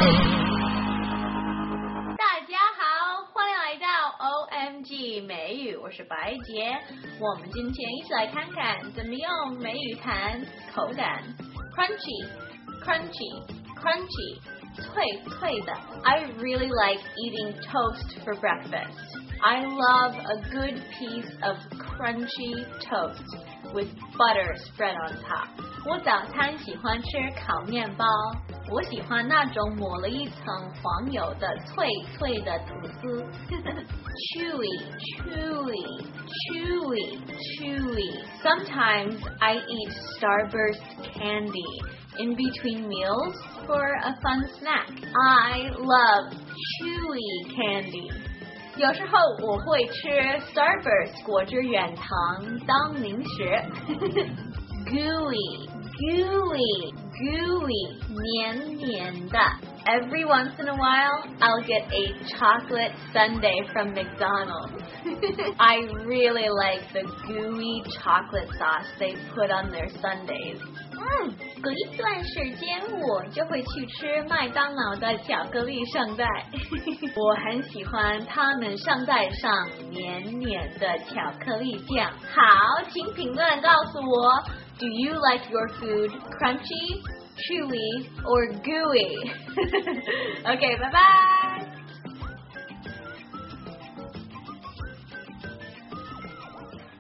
大家好，欢迎来到 OMG 美语，我是白洁。我们今天一起来看看怎么用美语谈口感 crunchy crunchy crunchy 脆脆的 I really like eating toast for breakfast. I love a good piece of crunchy toast with butter spread on top. 我早餐喜欢吃烤面包，我喜欢那种抹了一层黄油的脆脆的吐司。Chewy, chewy, chewy, chewy. Sometimes I eat Starburst candy in between meals for a fun snack. I love chewy candy. 有时候我会吃 Starburst 果汁软糖当零食。Gooey, gooey, gooey, 黏黏的。Every once in a while, I'll get a chocolate sundae from McDonald's. I really like the gooey chocolate sauce they put on their sundaes. 隔一段时间我就会去吃麦当劳的巧克力圣代。我很喜欢他们圣代上黏黏的巧克力酱。好，请评论告诉我 Do you like your food crunchy, chewy, or gooey? Okay, bye-bye!